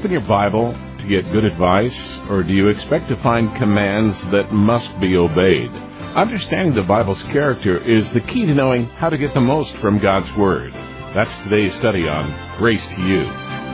open your Bible to get good advice, or do you expect to find commands that must be obeyed? Understanding the Bible's character is the key to knowing how to get the most from God's Word. That's today's study on Grace to You.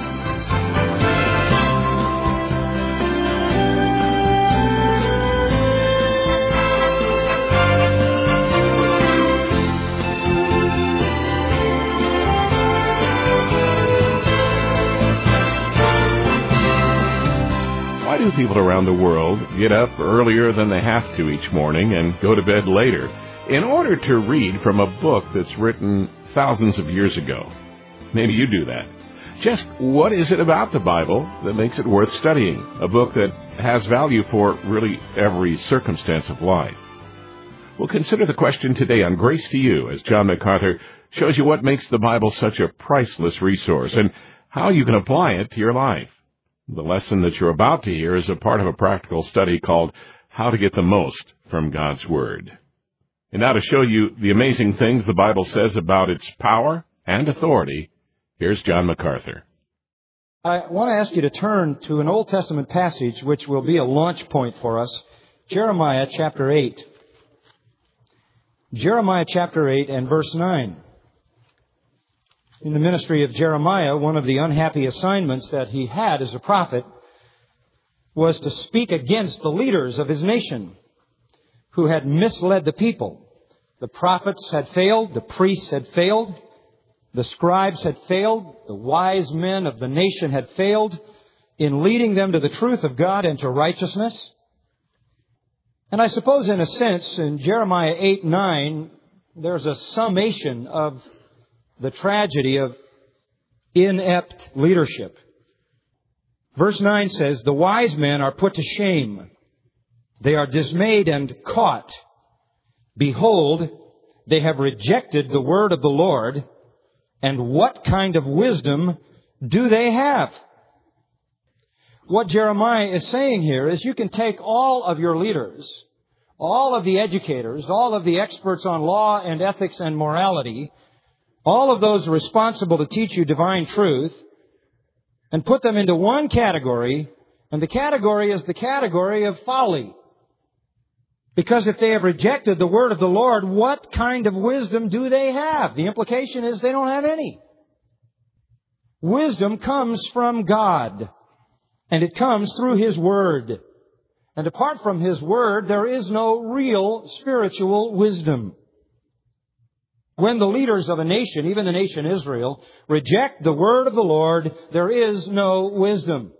Why do people around the world get up earlier than they have to each morning and go to bed later in order to read from a book that's written thousands of years ago? Maybe you do that. Just what is it about the Bible that makes it worth studying? A book that has value for really every circumstance of life. We'll consider the question today on Grace to You as John MacArthur shows you what makes the Bible such a priceless resource and how you can apply it to your life. The lesson that you're about to hear is a part of a practical study called How to Get the Most from God's Word. And now to show you the amazing things the Bible says about its power and authority, here's John MacArthur. I want to ask you to turn to an Old Testament passage which will be a launch point for us, Jeremiah chapter 8. Jeremiah chapter 8 and verse 9. In the ministry of Jeremiah, one of the unhappy assignments that he had as a prophet was to speak against the leaders of his nation who had misled the people. The prophets had failed, the priests had failed, the scribes had failed, the wise men of the nation had failed in leading them to the truth of God and to righteousness. And I suppose in a sense, in Jeremiah 8:9, there's a summation of the tragedy of inept leadership. Verse 9 says, "The wise men are put to shame. They are dismayed and caught. Behold, they have rejected the word of the Lord. And what kind of wisdom do they have?" What Jeremiah is saying here is you can take all of your leaders, all of the educators, all of the experts on law and ethics and morality, all of those responsible to teach you divine truth, and put them into one category, and the category is the category of folly. Because if they have rejected the word of the Lord, what kind of wisdom do they have? The implication is they don't have any. Wisdom comes from God, and it comes through His Word. And apart from His Word, there is no real spiritual wisdom. When the leaders of a nation, even the nation Israel, reject the word of the Lord, there is no wisdom.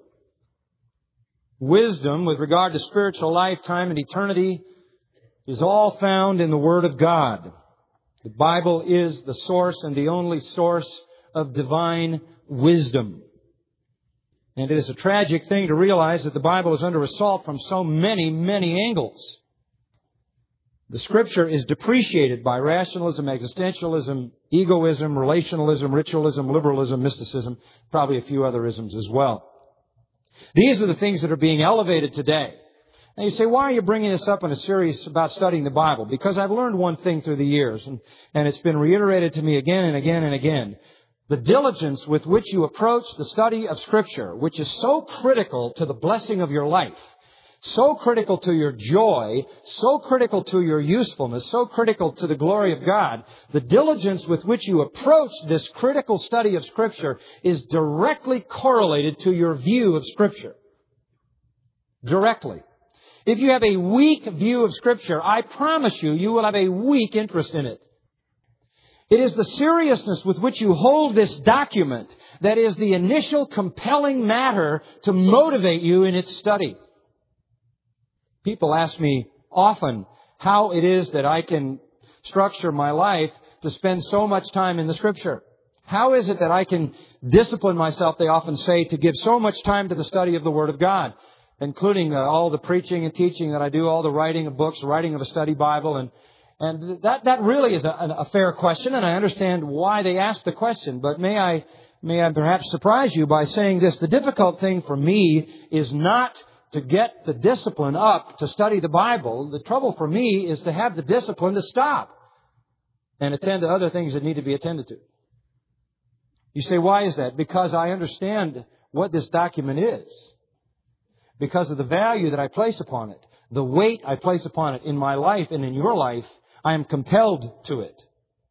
Wisdom with regard to spiritual life, time, and eternity is all found in the Word of God. The Bible is the source and the only source of divine wisdom. And it is a tragic thing to realize that the Bible is under assault from so many, many angles. The Scripture is depreciated by rationalism, existentialism, egoism, relationalism, ritualism, liberalism, mysticism, probably a few other isms as well. These are the things that are being elevated today. And you say, why are you bringing this up in a series about studying the Bible? Because I've learned one thing through the years, and it's been reiterated to me again and again and again. The diligence with which you approach the study of Scripture, which is so critical to the blessing of your life, so critical to your joy, so critical to your usefulness, so critical to the glory of God, the diligence with which you approach this critical study of Scripture is directly correlated to your view of Scripture. Directly. If you have a weak view of Scripture, I promise you, you will have a weak interest in it. It is the seriousness with which you hold this document that is the initial compelling matter to motivate you in its study. People ask me often how it is that I can structure my life to spend so much time in the Scripture. How is it that I can discipline myself, they often say, to give so much time to the study of the Word of God, including all the preaching and teaching that I do, all the writing of books, writing of a study Bible. And that really is a fair question, and I understand why they ask the question. But may I perhaps surprise you by saying this. The difficult thing for me is not to get the discipline up to study the Bible. The trouble for me is to have the discipline to stop and attend to other things that need to be attended to. You say, why is that? Because I understand what this document is. Because of the value that I place upon it, the weight I place upon it in my life and in your life, I am compelled to it.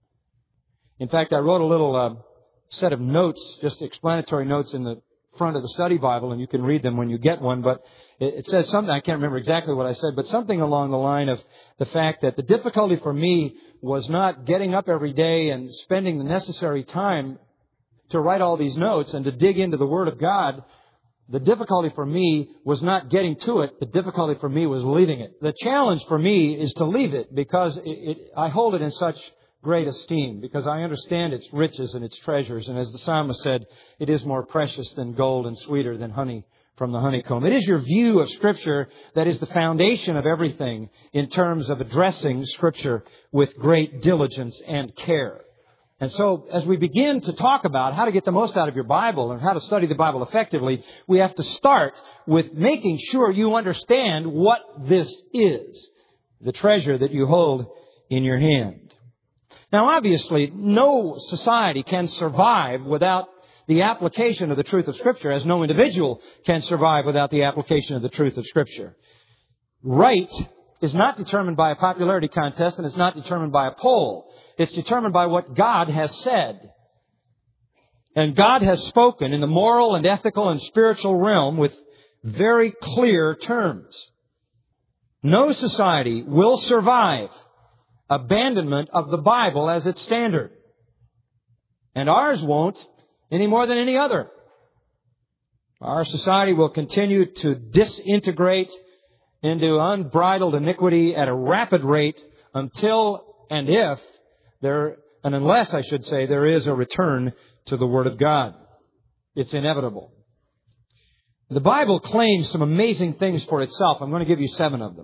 In fact, I wrote a little set of notes, just explanatory notes in the front of the study Bible, and you can read them when you get one, but it says something, I can't remember exactly what I said, but something along the line of the fact that the difficulty for me was not getting up every day and spending the necessary time to write all these notes and to dig into the Word of God. The difficulty for me was not getting to it. The difficulty for me was leaving it. The challenge for me is to leave it because I hold it in such great esteem, because I understand its riches and its treasures. And as the psalmist said, it is more precious than gold and sweeter than honey from the honeycomb. It is your view of Scripture that is the foundation of everything in terms of addressing Scripture with great diligence and care. And so, as we begin to talk about how to get the most out of your Bible and how to study the Bible effectively, we have to start with making sure you understand what this is, the treasure that you hold in your hand. Now, obviously, no society can survive without the application of the truth of Scripture, as no individual can survive without the application of the truth of Scripture. Right is not determined by a popularity contest, and it's not determined by a poll. It's determined by what God has said. And God has spoken in the moral and ethical and spiritual realm with very clear terms. No society will survive abandonment of the Bible as its standard. And ours won't any more than any other. Our society will continue to disintegrate into unbridled iniquity at a rapid rate until and if unless there is a return to the Word of God. It's inevitable. The Bible claims some amazing things for itself. I'm going to give you 7 of them.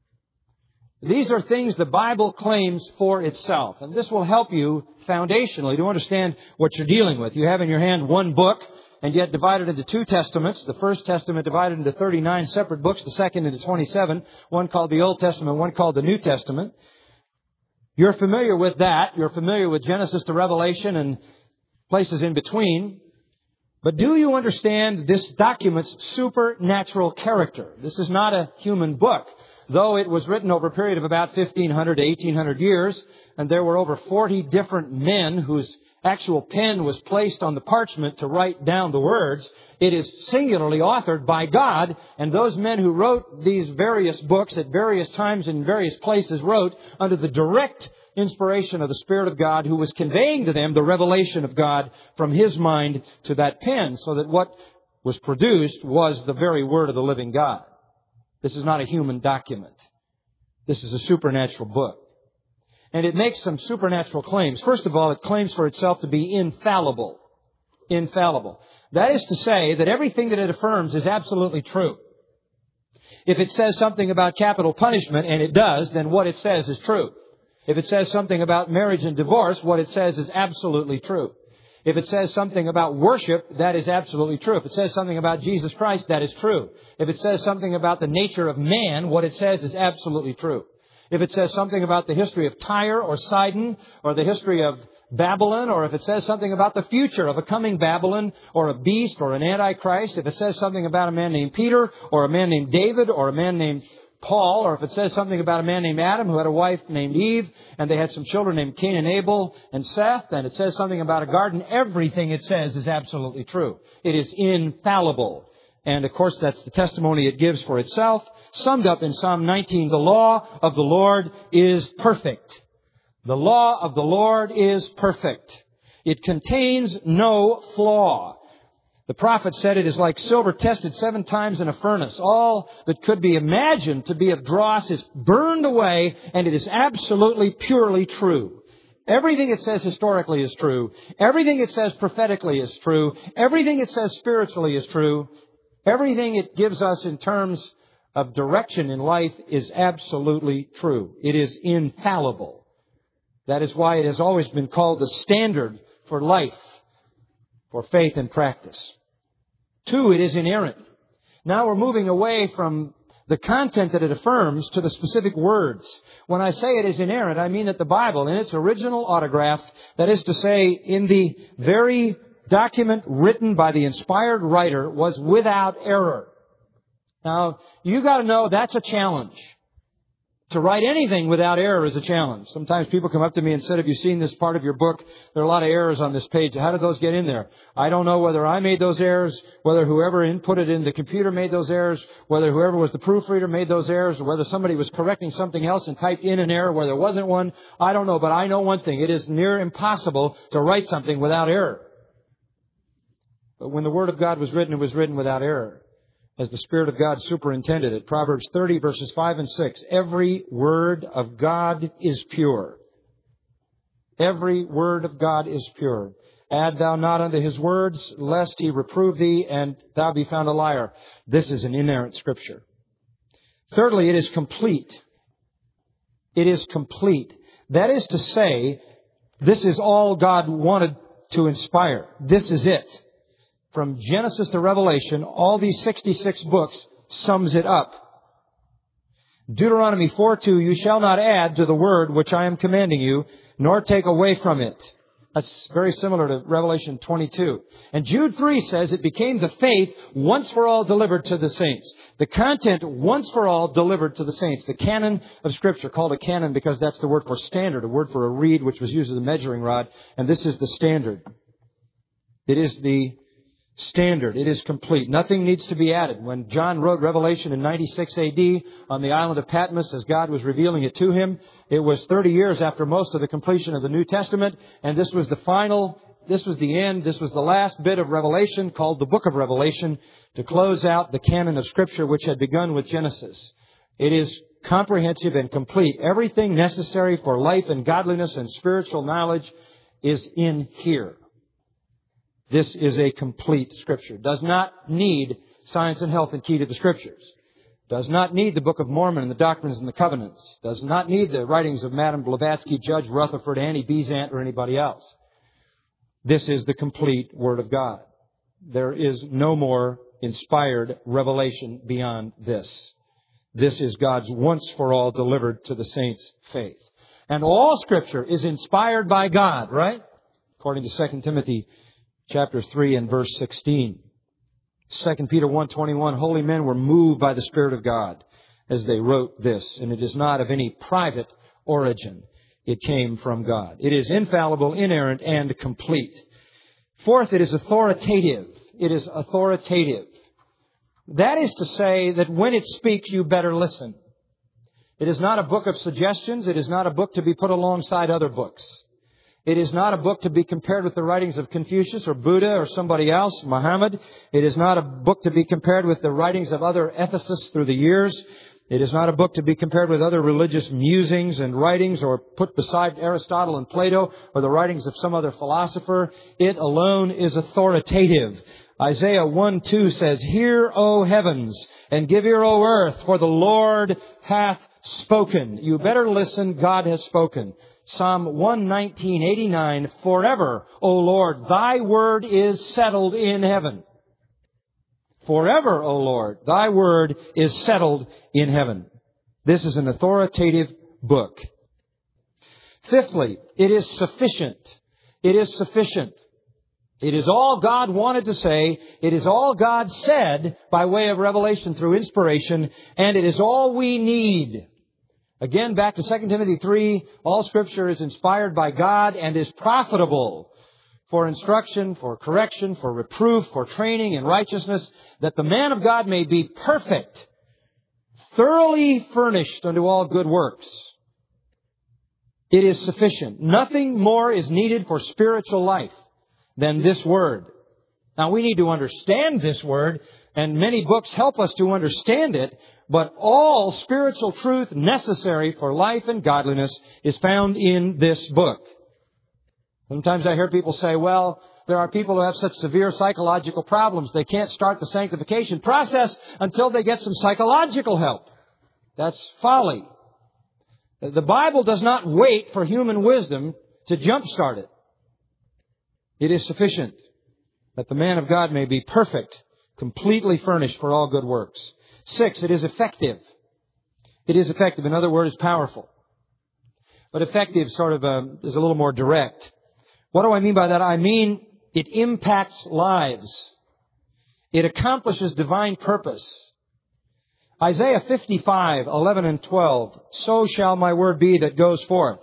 These are things the Bible claims for itself. And this will help you foundationally to understand what you're dealing with. You have in your hand one book, and yet divided into 2 testaments. The first testament divided into 39 separate books, the second into 27, one called the Old Testament, one called the New Testament. You're familiar with that. You're familiar with Genesis to Revelation and places in between. But do you understand this document's supernatural character? This is not a human book. Though it was written over a period of about 1,500 to 1,800 years, and there were over 40 different men whose actual pen was placed on the parchment to write down the words, it is singularly authored by God, and those men who wrote these various books at various times and in various places wrote under the direct inspiration of the Spirit of God, who was conveying to them the revelation of God from His mind to that pen, so that what was produced was the very Word of the living God. This is not a human document. This is a supernatural book. And it makes some supernatural claims. First of all, it claims for itself to be infallible. Infallible. That is to say that everything that it affirms is absolutely true. If it says something about capital punishment, and it does, then what it says is true. If it says something about marriage and divorce, what it says is absolutely true. If it says something about worship, that is absolutely true. If it says something about Jesus Christ, that is true. If it says something about the nature of man, what it says is absolutely true. If it says something about the history of Tyre or Sidon or the history of Babylon, or if it says something about the future of a coming Babylon or a beast or an antichrist, if it says something about a man named Peter or a man named David or a man named Paul, or if it says something about a man named Adam who had a wife named Eve, and they had some children named Cain and Abel and Seth, and it says something about a garden, everything it says is absolutely true. It is infallible. And of course, that's the testimony it gives for itself. Summed up in Psalm 19, the law of the Lord is perfect. The law of the Lord is perfect. It contains no flaw. The prophet said it is like silver tested 7 times in a furnace. All that could be imagined to be of dross is burned away, and it is absolutely, purely true. Everything it says historically is true. Everything it says prophetically is true. Everything it says spiritually is true. Everything it gives us in terms of direction in life is absolutely true. It is infallible. That is why it has always been called the standard for life, for faith and practice. 2, it is inerrant. Now we're moving away from the content that it affirms to the specific words. When I say it is inerrant, I mean that the Bible, in its original autograph, that is to say, in the very document written by the inspired writer was without error. Now, you got to know that's a challenge. To write anything without error is a challenge. Sometimes people come up to me and said, have you seen this part of your book? There are a lot of errors on this page. How did those get in there? I don't know whether I made those errors, whether whoever input it in the computer made those errors, whether whoever was the proofreader made those errors, or whether somebody was correcting something else and typed in an error where there wasn't one. I don't know, but I know one thing. It is near impossible to write something without error. But when the Word of God was written, it was written without error, as the Spirit of God superintended it. Proverbs 30, verses 5 and 6. Every word of God is pure. Every word of God is pure. Add thou not unto His words, lest He reprove thee, and thou be found a liar. This is an inerrant Scripture. Thirdly, it is complete. It is complete. That is to say, this is all God wanted to inspire. This is it. From Genesis to Revelation, all these 66 books sums it up. Deuteronomy 4:2, you shall not add to the word which I am commanding you, nor take away from it. That's very similar to Revelation 22. And Jude 3 says it became the faith once for all delivered to the saints. The content once for all delivered to the saints. The canon of Scripture, called a canon because that's the word for standard, a word for a reed which was used as a measuring rod. And this is the standard. It is the standard. It is complete. Nothing needs to be added. When John wrote Revelation in 96 AD on the island of Patmos as God was revealing it to him, it was 30 years after most of the completion of the New Testament, and this was the final, this was the end, this was the last bit of Revelation called the Book of Revelation to close out the canon of Scripture which had begun with Genesis. It is comprehensive and complete. Everything necessary for life and godliness and spiritual knowledge is in here. This is a complete Scripture. Does not need Science and Health and Key to the Scriptures. Does not need the Book of Mormon and the Doctrines and the Covenants. Does not need the writings of Madame Blavatsky, Judge Rutherford, Annie Besant, or anybody else. This is the complete Word of God. There is no more inspired revelation beyond this. This is God's once for all delivered to the saints' faith. And all Scripture is inspired by God, right? According to 2 Timothy chapter 3 and verse 16. 2 Peter 1:21, holy men were moved by the Spirit of God as they wrote this, and it is not of any private origin. It came from God. It is infallible, inerrant, and complete. Fourth, it is authoritative. It is authoritative. That is to say that when it speaks, you better listen. It is not a book of suggestions. It is not a book to be put alongside other books. It is not a book to be compared with the writings of Confucius or Buddha or somebody else, Muhammad. It is not a book to be compared with the writings of other ethicists through the years. It is not a book to be compared with other religious musings and writings or put beside Aristotle and Plato or the writings of some other philosopher. It alone is authoritative. Isaiah 1:2 says, hear, O heavens, and give ear, O earth, for the Lord hath spoken. You better listen, God has spoken. Psalm 119:89, forever, O Lord, thy word is settled in heaven. Forever, O Lord, thy word is settled in heaven. This is an authoritative book. Fifthly, it is sufficient. It is sufficient. It is all God wanted to say. It is all God said by way of revelation through inspiration. And it is all we need. Again, back to 2 Timothy 3, all Scripture is inspired by God and is profitable for instruction, for correction, for reproof, for training in righteousness, that the man of God may be perfect, thoroughly furnished unto all good works. It is sufficient. Nothing more is needed for spiritual life than this Word. Now, we need to understand this Word, and many books help us to understand it, but all spiritual truth necessary for life and godliness is found in this book. Sometimes I hear people say, well, there are people who have such severe psychological problems they can't start the sanctification process until they get some psychological help. That's folly. The Bible does not wait for human wisdom to jumpstart it. It is sufficient that the man of God may be perfect, completely furnished for all good works. 6, it is effective. It is effective. In other words, powerful. But effective sort of is a little more direct. What do I mean by that? I mean It impacts lives. It accomplishes divine purpose. Isaiah 55:11 and 12. So shall my word be that goes forth.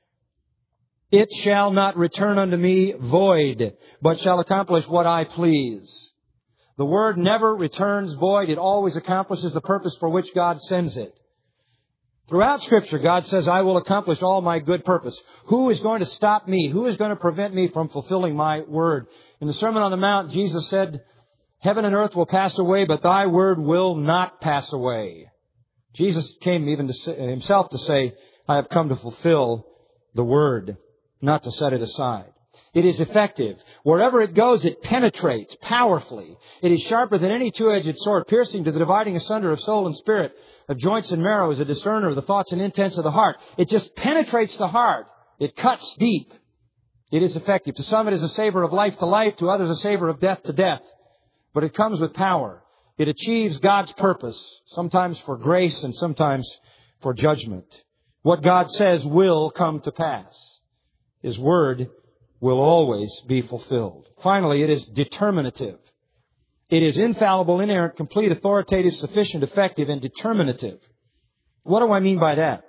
It shall not return unto me void, but shall accomplish what I please. The word never returns void. It always accomplishes the purpose for which God sends it. Throughout Scripture, God says, I will accomplish all my good purpose. Who is going to stop me? Who is going to prevent me from fulfilling my word? In the Sermon on the Mount, Jesus said, heaven and earth will pass away, but thy word will not pass away. Jesus came even to himself to say, I have come to fulfill the word, not to set it aside. It is effective. Wherever it goes, it penetrates powerfully. It is sharper than any two-edged sword, piercing to the dividing asunder of soul and spirit, of joints and marrow, is a discerner of the thoughts and intents of the heart. It just penetrates the heart. It cuts deep. It is effective. To some, it is a savor of life to life. To others, a savor of death to death. But it comes with power. It achieves God's purpose, sometimes for grace and sometimes for judgment. What God says will come to pass. His word will always be fulfilled. Finally, it is determinative. It is infallible, inerrant, complete, authoritative, sufficient, effective, and determinative. What do I mean by that?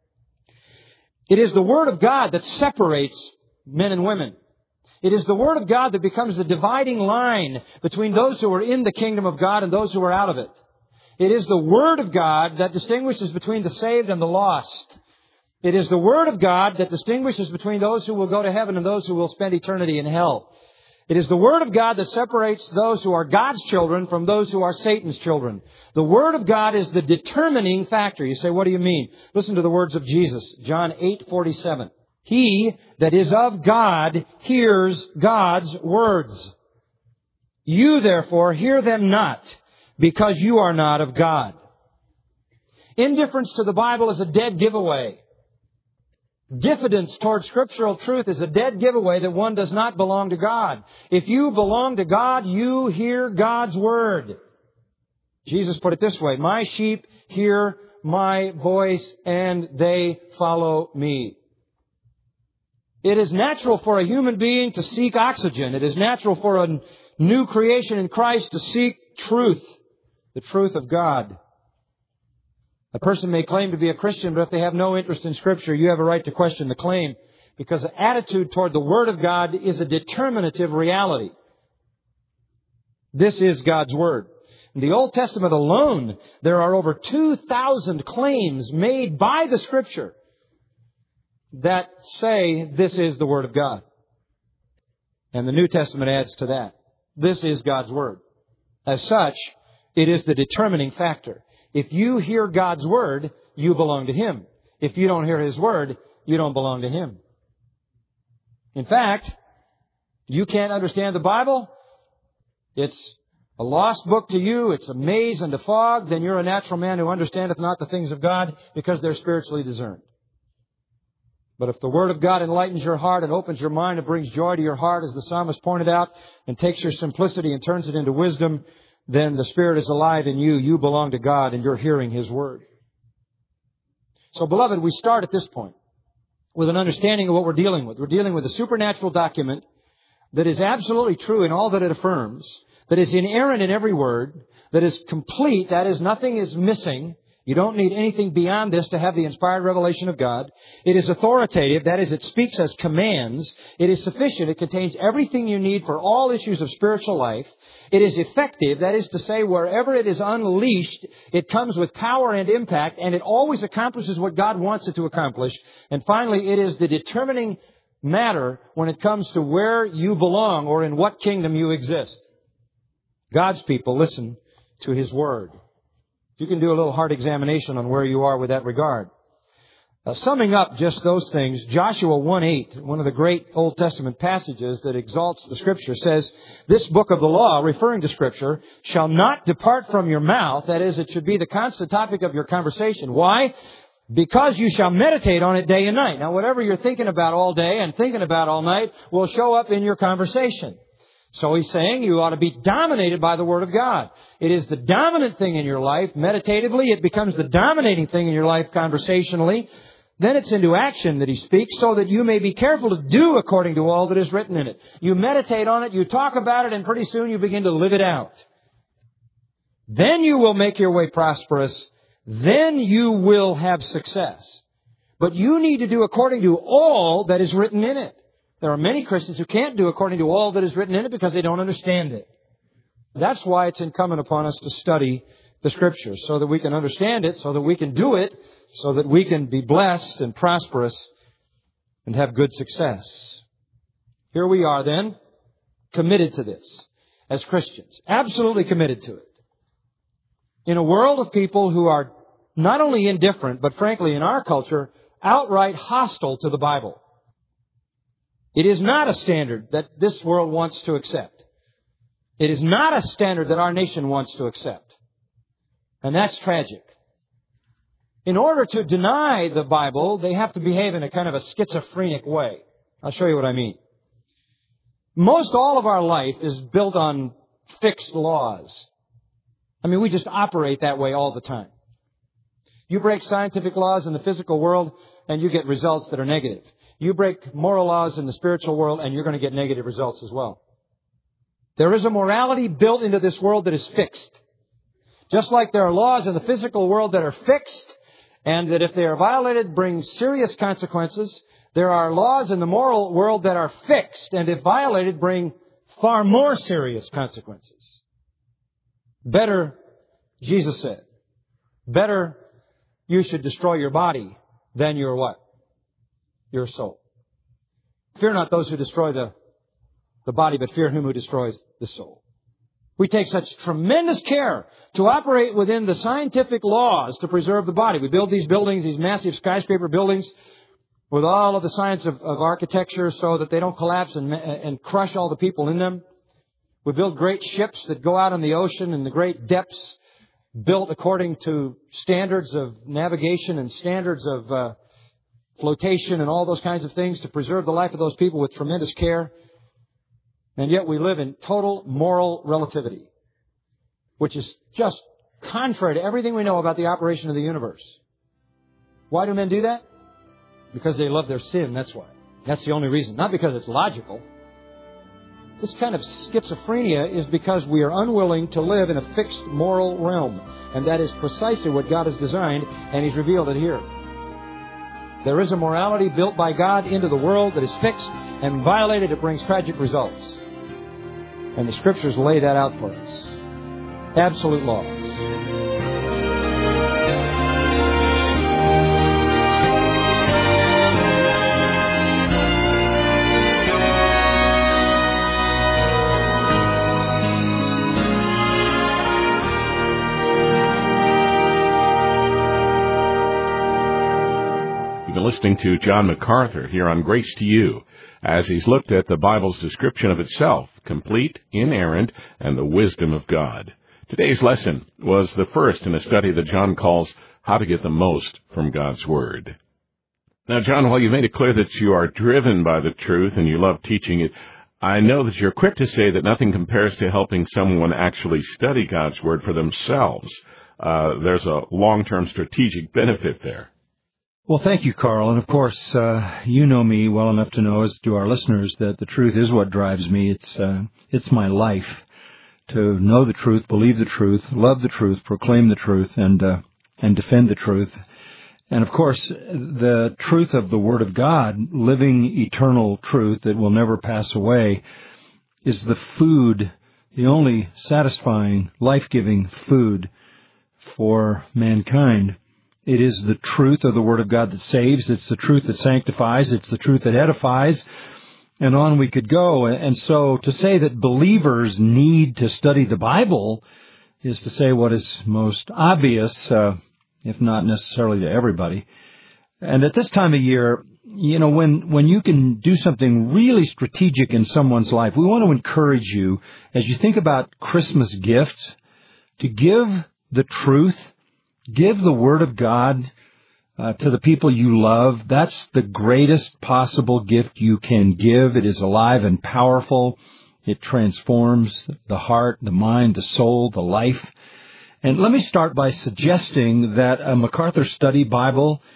It is the Word of God that separates men and women. It is the Word of God that becomes the dividing line between those who are in the kingdom of God and those who are out of it. It is the Word of God that distinguishes between the saved and the lost. It is the Word of God that distinguishes between those who will go to heaven and those who will spend eternity in hell. It is the Word of God that separates those who are God's children from those who are Satan's children. The Word of God is the determining factor. You say, what do you mean? Listen to the words of Jesus, John 8:47. He that is of God hears God's words. You therefore hear them not, because you are not of God. Indifference to the Bible is a dead giveaway. Diffidence toward scriptural truth is a dead giveaway that one does not belong to God. If you belong to God, you hear God's word. Jesus put it this way, my sheep hear my voice and they follow me. It is natural for a human being to seek oxygen. It is natural for a new creation in Christ to seek truth, the truth of God. A person may claim to be a Christian, but if they have no interest in Scripture, you have a right to question the claim, because the attitude toward the Word of God is a determinative reality. This is God's Word. In the Old Testament alone, there are over 2,000 claims made by the Scripture that say this is the Word of God. And the New Testament adds to that. This is God's Word. As such, it is the determining factor. If you hear God's Word, you belong to Him. If you don't hear His Word, you don't belong to Him. In fact, you can't understand the Bible. It's a lost book to you. It's a maze and a fog. Then you're a natural man who understandeth not the things of God, because they're spiritually discerned. But if the Word of God enlightens your heart and opens your mind and brings joy to your heart, as the psalmist pointed out, and takes your simplicity and turns it into wisdom, then the Spirit is alive in you. You belong to God and you're hearing His Word. So, beloved, we start at this point with an understanding of what we're dealing with. We're dealing with a supernatural document that is absolutely true in all that it affirms, that is inerrant in every word, that is complete, that is, nothing is missing. You don't need anything beyond this to have the inspired revelation of God. It is authoritative, that is, it speaks as commands. It is sufficient, it contains everything you need for all issues of spiritual life. It is effective, that is to say, wherever it is unleashed, it comes with power and impact, and it always accomplishes what God wants it to accomplish. And finally, it is the determining matter when it comes to where you belong or in what kingdom you exist. God's people listen to His Word. You can do a little heart examination on where you are with that regard. Summing up just those things, Joshua 1:8, one of the great Old Testament passages that exalts the Scripture, says, this book of the law, referring to Scripture, shall not depart from your mouth. That is, it should be the constant topic of your conversation. Why? Because you shall meditate on it day and night. Now, whatever you're thinking about all day and thinking about all night will show up in your conversation. So he's saying you ought to be dominated by the Word of God. It is the dominant thing in your life. Meditatively, it becomes the dominating thing in your life conversationally. Then it's into action that he speaks, so that you may be careful to do according to all that is written in it. You meditate on it, you talk about it, and pretty soon you begin to live it out. Then you will make your way prosperous. Then you will have success. But you need to do according to all that is written in it. There are many Christians who can't do according to all that is written in it because they don't understand it. That's why it's incumbent upon us to study the Scriptures, so that we can understand it, so that we can do it, so that we can be blessed and prosperous and have good success. Here we are then, committed to this as Christians. Absolutely committed to it. In a world of people who are not only indifferent, but frankly in our culture, outright hostile to the Bible. It is not a standard that this world wants to accept. It is not a standard that our nation wants to accept. And that's tragic. In order to deny the Bible, they have to behave in a kind of a schizophrenic way. I'll show you what I mean. Most all of our life is built on fixed laws. I mean, we just operate that way all the time. You break scientific laws in the physical world, and you get results that are negative. You break moral laws in the spiritual world, and you're going to get negative results as well. There is a morality built into this world that is fixed. Just like there are laws in the physical world that are fixed, and that if they are violated bring serious consequences, there are laws in the moral world that are fixed, and if violated bring far more serious consequences. Better, Jesus said, better you should destroy your body than your what? Your soul. Fear not those who destroy the body, but fear him who destroys the soul. We take such tremendous care to operate within the scientific laws to preserve the body. We build these buildings, these massive skyscraper buildings, with all of the science of architecture so that they don't collapse and crush all the people in them. We build great ships that go out on the ocean in the great depths, built according to standards of navigation and standards of flotation and all those kinds of things to preserve the life of those people with tremendous care. And yet we live in total moral relativity, which is just contrary to everything we know about the operation of the universe. Why do men do that? Because they love their sin, that's why. That's the only reason. Not because it's logical. This kind of schizophrenia is because we are unwilling to live in a fixed moral realm. And that is precisely what God has designed, and He's revealed it here. There is a morality built by God into the world that is fixed, and violated it brings tragic results. And the Scriptures lay that out for us. Absolute law. Listening to John MacArthur here on Grace to You, as he's looked at the Bible's description of itself, complete, inerrant, and the wisdom of God. Today's lesson was the first in a study that John calls How to Get the Most from God's Word. Now, John, while you made it clear that you are driven by the truth and you love teaching it, I know that you're quick to say that nothing compares to helping someone actually study God's Word for themselves. There's a long-term strategic benefit there. Well, thank you, Carl. And of course, you know me well enough to know, as do our listeners, that the truth is what drives me. It's my life to know the truth, believe the truth, love the truth, proclaim the truth, and defend the truth. And of course, the truth of the Word of God, living eternal truth that will never pass away, is the food, the only satisfying, life-giving food for mankind. It is the truth of the Word of God that saves. It's the truth that sanctifies. It's the truth that edifies. And on we could go. And so to say that believers need to study the Bible is to say what is most obvious, if not necessarily to everybody. And at this time of year, you know, when you can do something really strategic in someone's life, we want to encourage you, as you think about Christmas gifts, to give the truth. Give the Word of God to the people you love. That's the greatest possible gift you can give. It is alive and powerful. It transforms the heart, the mind, the soul, the life. And let me start by suggesting that a MacArthur Study Bible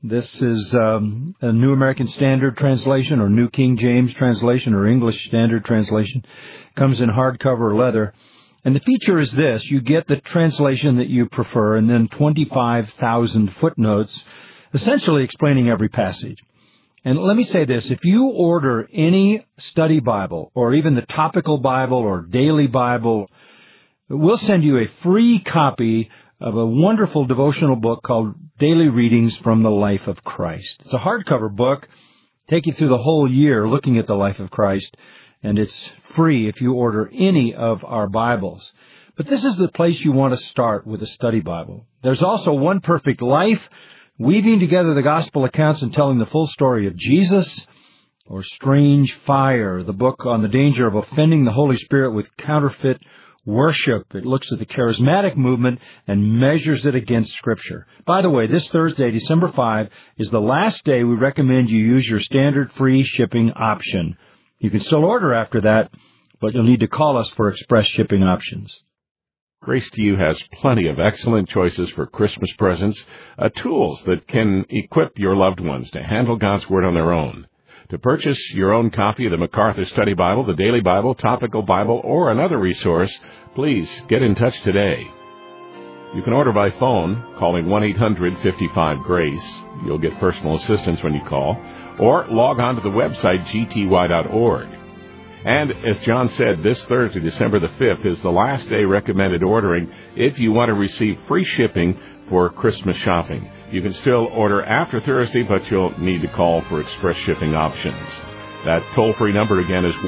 This is a New American Standard Translation or New King James Translation or English Standard Translation. Comes in hardcover leather. And the feature is this. You get the translation that you prefer and then 25,000 footnotes, essentially explaining every passage. And let me say this. If you order any study Bible or even the topical Bible or daily Bible, we'll send you a free copy of a wonderful devotional book called Daily Readings from the Life of Christ. It's a hardcover book. Take you through the whole year looking at the life of Christ. And it's free if you order any of our Bibles. But this is the place you want to start with a study Bible. There's also One Perfect Life, weaving together the gospel accounts and telling the full story of Jesus, or Strange Fire, the book on the danger of offending the Holy Spirit with counterfeit worship. It looks at the charismatic movement and measures it against Scripture. By the way, this Thursday, December 5, is the last day we recommend you use your standard free shipping option. You can still order after that, but you'll need to call us for express shipping options. Grace to You has plenty of excellent choices for Christmas presents, tools that can equip your loved ones to handle God's Word on their own. To purchase your own copy of the MacArthur Study Bible, the Daily Bible, Topical Bible, or another resource, please get in touch today. You can order by phone, calling 1-800-55-GRACE. You'll get personal assistance when you call. Or log on to the website, gty.org. And as John said, this Thursday, December the 5th, is the last day recommended ordering if you want to receive free shipping for Christmas shopping. You can still order after Thursday, but you'll need to call for express shipping options. That toll-free number again is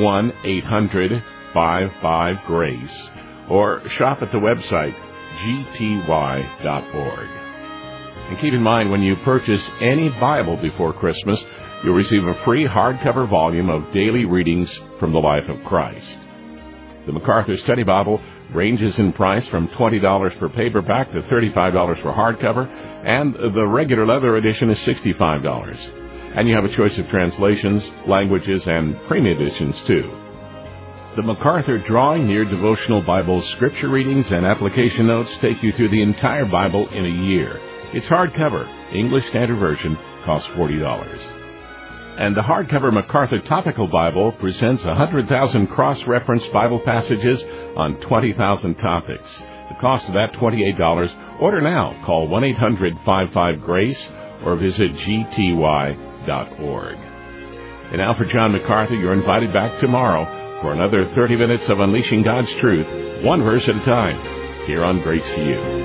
1-800-55-GRACE. Or shop at the website, gty.org. And keep in mind, when you purchase any Bible before Christmas, you'll receive a free hardcover volume of daily readings from the life of Christ. The MacArthur Study Bible ranges in price from $20 for paperback to $35 for hardcover, and the regular leather edition is $65. And you have a choice of translations, languages, and premium editions, too. The MacArthur Drawing Near Devotional Bible scripture readings and application notes take you through the entire Bible in a year. It's hardcover. English Standard Version costs $40. And the hardcover MacArthur Topical Bible presents 100,000 cross-reference Bible passages on 20,000 topics. The cost of that, $28. Order now. Call 1-800-55-GRACE or visit gty.org. And now for John MacArthur, you're invited back tomorrow for another 30 minutes of unleashing God's truth, one verse at a time, here on Grace to You.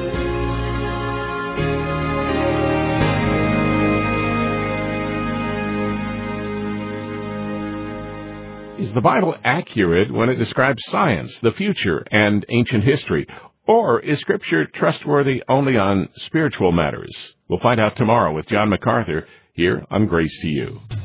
Is the Bible accurate when it describes science, the future, and ancient history? Or is Scripture trustworthy only on spiritual matters? We'll find out tomorrow with John MacArthur here on Grace to You.